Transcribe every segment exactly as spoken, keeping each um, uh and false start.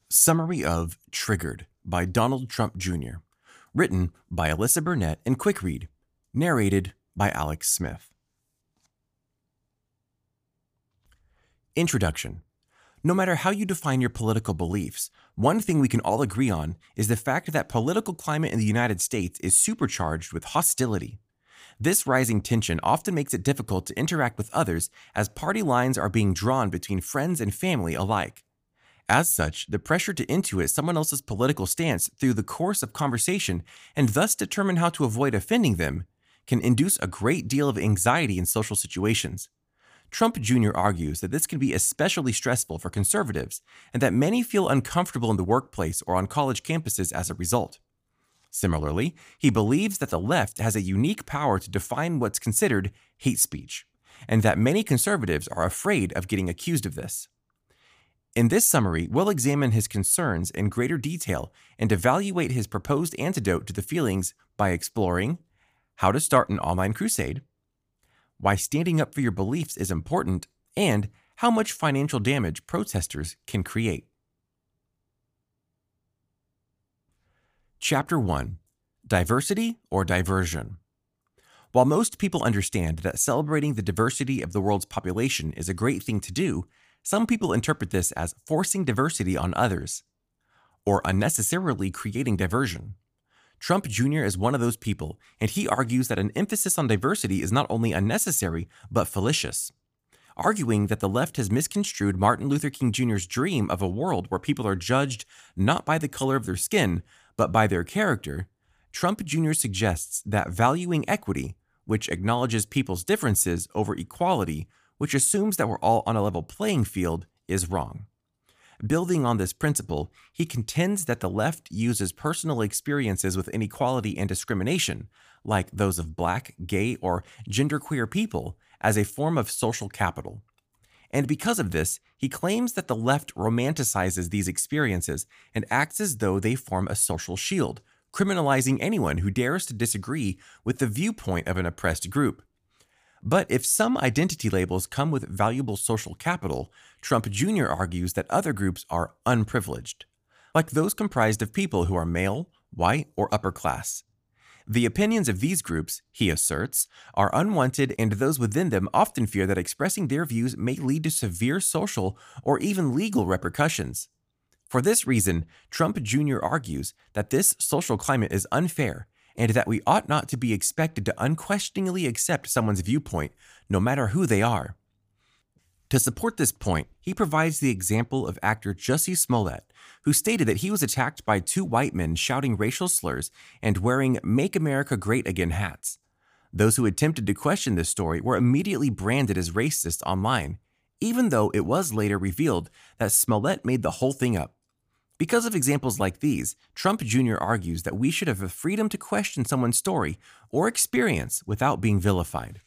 Summary of Triggered by Donald Trump Junior Written by Alyssa Burnett and Quickread. Narrated by Alex Smith. Introduction. No matter how you define your political beliefs, one thing we can all agree on is the fact that political climate in the United States is supercharged with hostility. This rising tension often makes it difficult to interact with others as party lines are being drawn between friends and family alike. As such, the pressure to intuit someone else's political stance through the course of conversation and thus determine how to avoid offending them can induce a great deal of anxiety in social situations. Trump Junior argues that this can be especially stressful for conservatives and that many feel uncomfortable in the workplace or on college campuses as a result. Similarly, he believes that the left has a unique power to define what's considered hate speech, and that many conservatives are afraid of getting accused of this. In this summary, we'll examine his concerns in greater detail and evaluate his proposed antidote to the feelings by exploring how to start an online crusade, why standing up for your beliefs is important, and how much financial damage protesters can create. Chapter one. Diversity or Diversion. While most people understand that celebrating the diversity of the world's population is a great thing to do, some people interpret this as forcing diversity on others, or unnecessarily creating diversion. Trump Junior is one of those people, and he argues that an emphasis on diversity is not only unnecessary, but fallacious. Arguing that the left has misconstrued Martin Luther King Junior's dream of a world where people are judged not by the color of their skin, but by their character, Trump Junior suggests that valuing equity, which acknowledges people's differences, over equality, which assumes that we're all on a level playing field, is wrong. Building on this principle, he contends that the left uses personal experiences with inequality and discrimination, like those of black, gay, or genderqueer people, as a form of social capital. And because of this, he claims that the left romanticizes these experiences and acts as though they form a social shield, criminalizing anyone who dares to disagree with the viewpoint of an oppressed group. But if some identity labels come with valuable social capital, Trump Junior argues that other groups are unprivileged, like those comprised of people who are male, white, or upper class. The opinions of these groups, he asserts, are unwanted, and those within them often fear that expressing their views may lead to severe social or even legal repercussions. For this reason, Trump Junior argues that this social climate is unfair and that we ought not to be expected to unquestioningly accept someone's viewpoint, no matter who they are. To support this point, he provides the example of actor Jussie Smollett, who stated that he was attacked by two white men shouting racial slurs and wearing "Make America Great Again" hats. Those who attempted to question this story were immediately branded as racist online, even though it was later revealed that Smollett made the whole thing up. Because of examples like these, Trump Junior argues that we should have the freedom to question someone's story or experience without being vilified.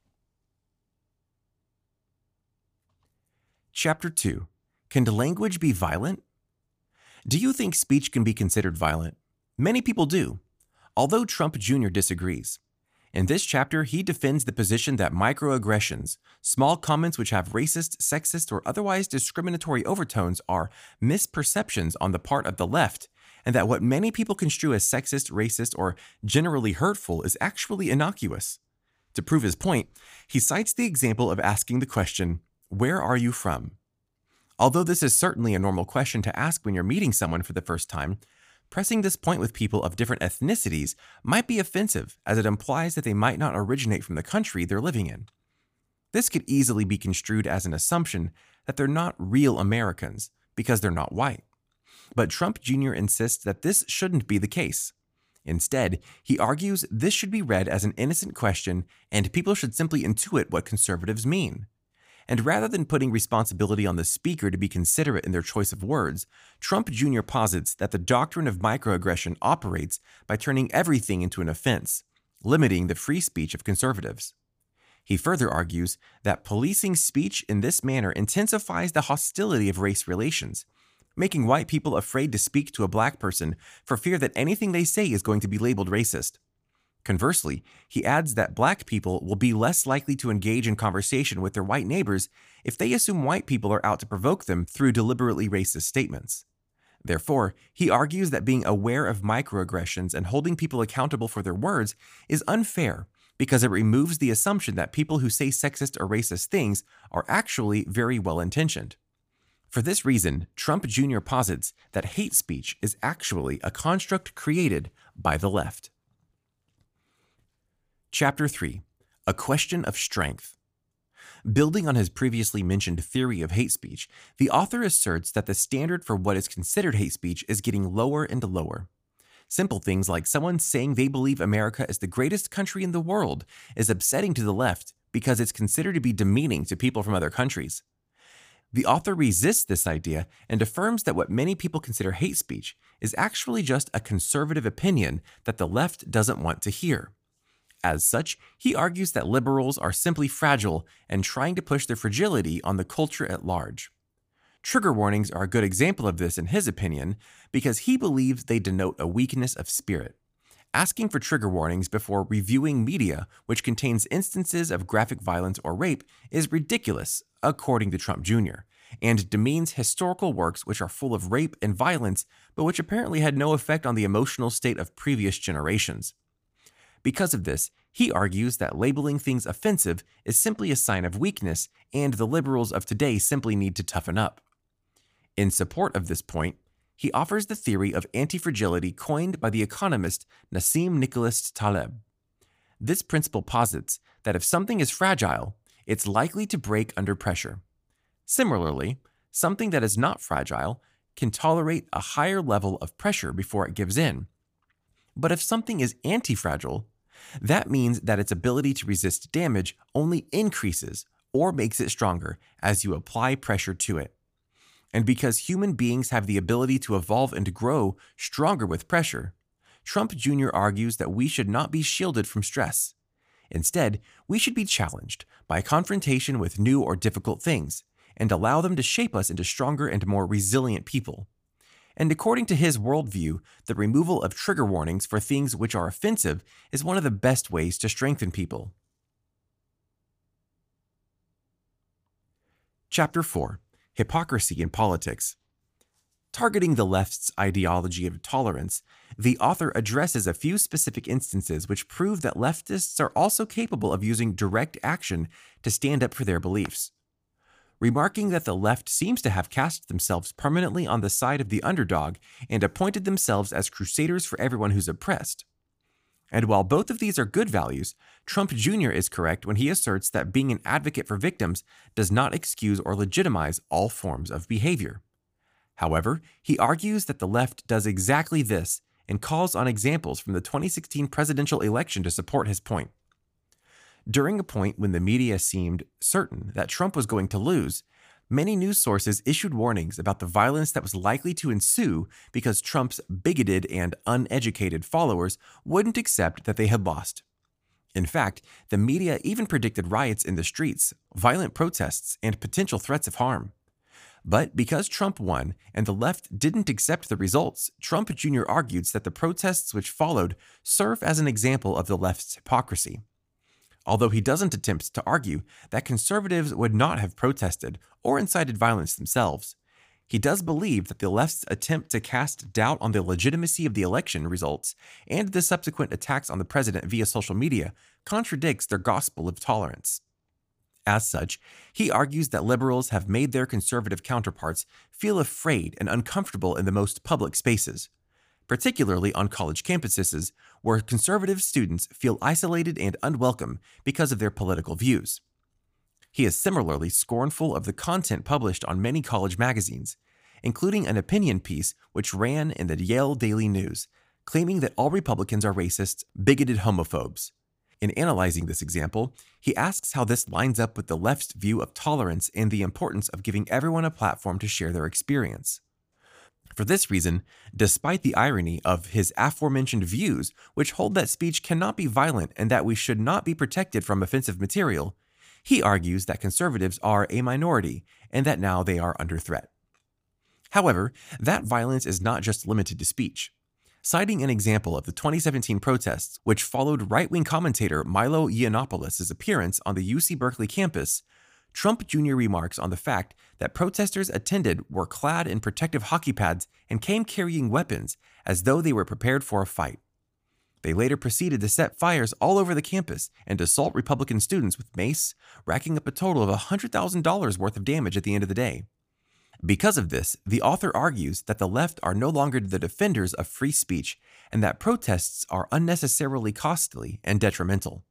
Chapter two. Can language be violent? Do you think speech can be considered violent? Many people do, although Trump Junior disagrees. In this chapter, he defends the position that microaggressions, small comments which have racist, sexist, or otherwise discriminatory overtones, are misperceptions on the part of the left, and that what many people construe as sexist, racist, or generally hurtful is actually innocuous. To prove his point, he cites the example of asking the question, "Where are you from?" Although this is certainly a normal question to ask when you're meeting someone for the first time, pressing this point with people of different ethnicities might be offensive, as it implies that they might not originate from the country they're living in. This could easily be construed as an assumption that they're not real Americans because they're not white. But Trump Junior insists that this shouldn't be the case. Instead, he argues this should be read as an innocent question and people should simply intuit what conservatives mean. And rather than putting responsibility on the speaker to be considerate in their choice of words, Trump Junior posits that the doctrine of microaggression operates by turning everything into an offense, limiting the free speech of conservatives. He further argues that policing speech in this manner intensifies the hostility of race relations, making white people afraid to speak to a black person for fear that anything they say is going to be labeled racist. Conversely, he adds that black people will be less likely to engage in conversation with their white neighbors if they assume white people are out to provoke them through deliberately racist statements. Therefore, he argues that being aware of microaggressions and holding people accountable for their words is unfair because it removes the assumption that people who say sexist or racist things are actually very well-intentioned. For this reason, Trump Junior posits that hate speech is actually a construct created by the left. Chapter three. A Question of Strength. Building on his previously mentioned theory of hate speech, the author asserts that the standard for what is considered hate speech is getting lower and lower. Simple things like someone saying they believe America is the greatest country in the world is upsetting to the left because it's considered to be demeaning to people from other countries. The author resists this idea and affirms that what many people consider hate speech is actually just a conservative opinion that the left doesn't want to hear. As such, he argues that liberals are simply fragile and trying to push their fragility on the culture at large. Trigger warnings are a good example of this in his opinion because he believes they denote a weakness of spirit. Asking for trigger warnings before reviewing media which contains instances of graphic violence or rape is ridiculous, according to Trump Junior, and demeans historical works which are full of rape and violence but which apparently had no effect on the emotional state of previous generations. Because of this, he argues that labeling things offensive is simply a sign of weakness and the liberals of today simply need to toughen up. In support of this point, he offers the theory of anti-fragility coined by the economist Nassim Nicholas Taleb. This principle posits that if something is fragile, it's likely to break under pressure. Similarly, something that is not fragile can tolerate a higher level of pressure before it gives in. But if something is anti-fragile, that means that its ability to resist damage only increases or makes it stronger as you apply pressure to it. And because human beings have the ability to evolve and grow stronger with pressure, Trump Junior argues that we should not be shielded from stress. Instead, we should be challenged by confrontation with new or difficult things and allow them to shape us into stronger and more resilient people. And according to his worldview, the removal of trigger warnings for things which are offensive is one of the best ways to strengthen people. Chapter four. Hypocrisy in Politics. Targeting the left's ideology of tolerance, the author addresses a few specific instances which prove that leftists are also capable of using direct action to stand up for their beliefs. Remarking that the left seems to have cast themselves permanently on the side of the underdog and appointed themselves as crusaders for everyone who's oppressed. And while both of these are good values, Trump Junior is correct when he asserts that being an advocate for victims does not excuse or legitimize all forms of behavior. However, he argues that the left does exactly this and calls on examples from the twenty sixteen presidential election to support his point. During a point when the media seemed certain that Trump was going to lose, many news sources issued warnings about the violence that was likely to ensue because Trump's bigoted and uneducated followers wouldn't accept that they had lost. In fact, the media even predicted riots in the streets, violent protests, and potential threats of harm. But because Trump won and the left didn't accept the results, Trump Junior argues that the protests which followed serve as an example of the left's hypocrisy. Although he doesn't attempt to argue that conservatives would not have protested or incited violence themselves, he does believe that the left's attempt to cast doubt on the legitimacy of the election results and the subsequent attacks on the president via social media contradicts their gospel of tolerance. As such, he argues that liberals have made their conservative counterparts feel afraid and uncomfortable in the most public spaces, particularly on college campuses where conservative students feel isolated and unwelcome because of their political views. He is similarly scornful of the content published on many college magazines, including an opinion piece which ran in the Yale Daily News, claiming that all Republicans are racists, bigoted homophobes. In analyzing this example, he asks how this lines up with the left's view of tolerance and the importance of giving everyone a platform to share their experience. For this reason, despite the irony of his aforementioned views, which hold that speech cannot be violent and that we should not be protected from offensive material, he argues that conservatives are a minority and that now they are under threat. However, that violence is not just limited to speech. Citing an example of the twenty seventeen protests, which followed right-wing commentator Milo Yiannopoulos' appearance on the U C Berkeley campus, Trump Junior remarks on the fact that protesters attended were clad in protective hockey pads and came carrying weapons as though they were prepared for a fight. They later proceeded to set fires all over the campus and assault Republican students with mace, racking up a total of one hundred thousand dollars worth of damage at the end of the day. Because of this, the author argues that the left are no longer the defenders of free speech and that protests are unnecessarily costly and detrimental.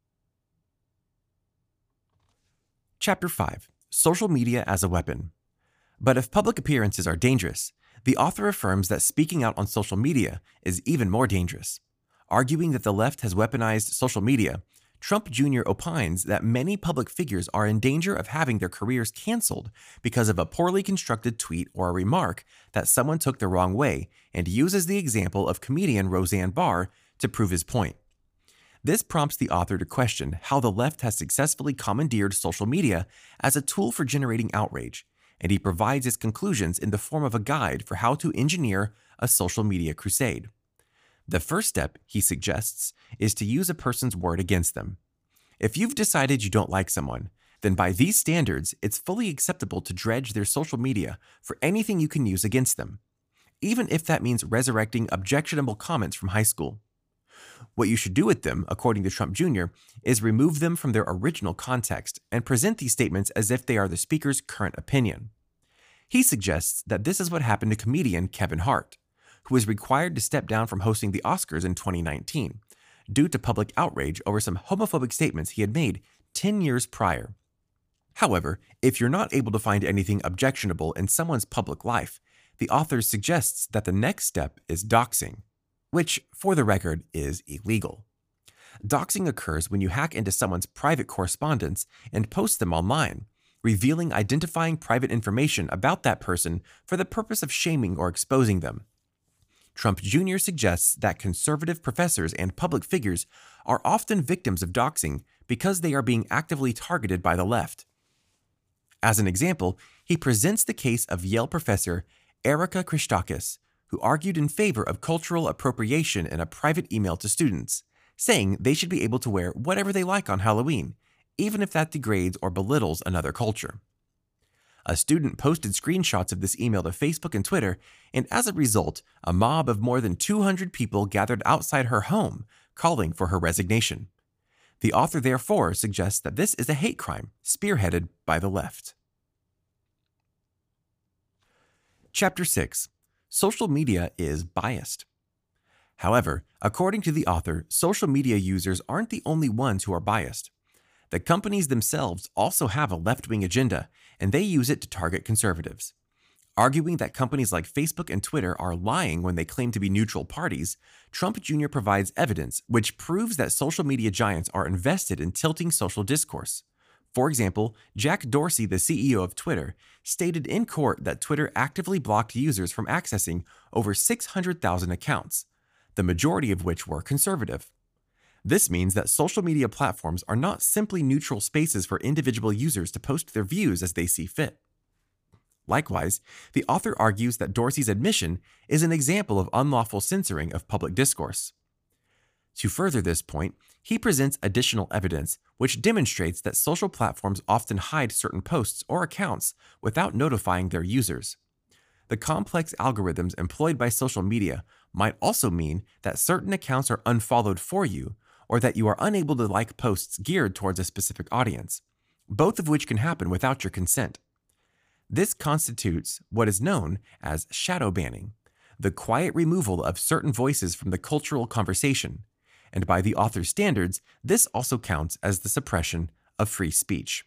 Chapter five. Social Media as a Weapon. But if public appearances are dangerous, the author affirms that speaking out on social media is even more dangerous. Arguing that the left has weaponized social media, Trump Junior opines that many public figures are in danger of having their careers canceled because of a poorly constructed tweet or a remark that someone took the wrong way, and uses the example of comedian Roseanne Barr to prove his point. This prompts the author to question how the left has successfully commandeered social media as a tool for generating outrage, and he provides his conclusions in the form of a guide for how to engineer a social media crusade. The first step, he suggests, is to use a person's word against them. If you've decided you don't like someone, then by these standards, it's fully acceptable to dredge their social media for anything you can use against them, even if that means resurrecting objectionable comments from high school. What you should do with them, according to Trump Junior, is remove them from their original context and present these statements as if they are the speaker's current opinion. He suggests that this is what happened to comedian Kevin Hart, who was required to step down from hosting the Oscars in twenty nineteen, due to public outrage over some homophobic statements he had made ten years prior. However, if you're not able to find anything objectionable in someone's public life, the author suggests that the next step is doxing, which, for the record, is illegal. Doxing occurs when you hack into someone's private correspondence and post them online, revealing identifying private information about that person for the purpose of shaming or exposing them. Trump Junior suggests that conservative professors and public figures are often victims of doxing because they are being actively targeted by the left. As an example, he presents the case of Yale professor Erica Christakis, who argued in favor of cultural appropriation in a private email to students, saying they should be able to wear whatever they like on Halloween, even if that degrades or belittles another culture. A student posted screenshots of this email to Facebook and Twitter, and as a result, a mob of more than two hundred people gathered outside her home, calling for her resignation. The author therefore suggests that this is a hate crime spearheaded by the left. Chapter six. Social media is biased. However, according to the author, social media users aren't the only ones who are biased. The companies themselves also have a left-wing agenda, and they use it to target conservatives. Arguing that companies like Facebook and Twitter are lying when they claim to be neutral parties, Trump Junior provides evidence which proves that social media giants are invested in tilting social discourse. For example, Jack Dorsey, the C E O of Twitter, stated in court that Twitter actively blocked users from accessing over six hundred thousand accounts, the majority of which were conservative. This means that social media platforms are not simply neutral spaces for individual users to post their views as they see fit. Likewise, the author argues that Dorsey's admission is an example of unlawful censoring of public discourse. To further this point, he presents additional evidence which demonstrates that social platforms often hide certain posts or accounts without notifying their users. The complex algorithms employed by social media might also mean that certain accounts are unfollowed for you, or that you are unable to like posts geared towards a specific audience, both of which can happen without your consent. This constitutes what is known as shadow banning, the quiet removal of certain voices from the cultural conversation, and by the author's standards, this also counts as the suppression of free speech.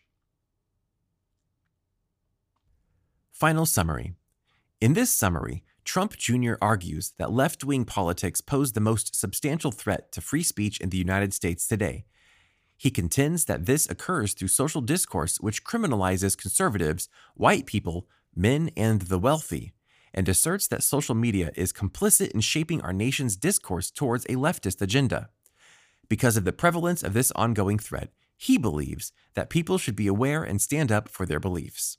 Final summary. In this summary, Trump Junior argues that left-wing politics pose the most substantial threat to free speech in the United States today. He contends that this occurs through social discourse which criminalizes conservatives, white people, men, and the wealthy, and asserts that social media is complicit in shaping our nation's discourse towards a leftist agenda. Because of the prevalence of this ongoing threat, he believes that people should be aware and stand up for their beliefs.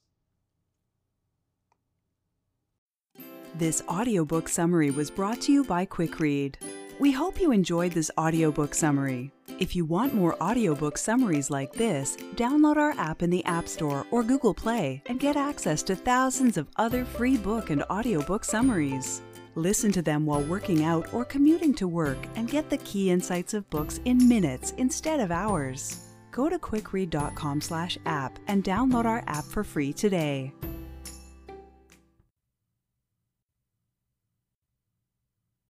This audiobook summary was brought to you by Quick Read. We hope you enjoyed this audiobook summary. If you want more audiobook summaries like this, download our app in the App Store or Google Play and get access to thousands of other free book and audiobook summaries. Listen to them while working out or commuting to work and get the key insights of books in minutes instead of hours. Go to quick read dot com slash app and download our app for free today.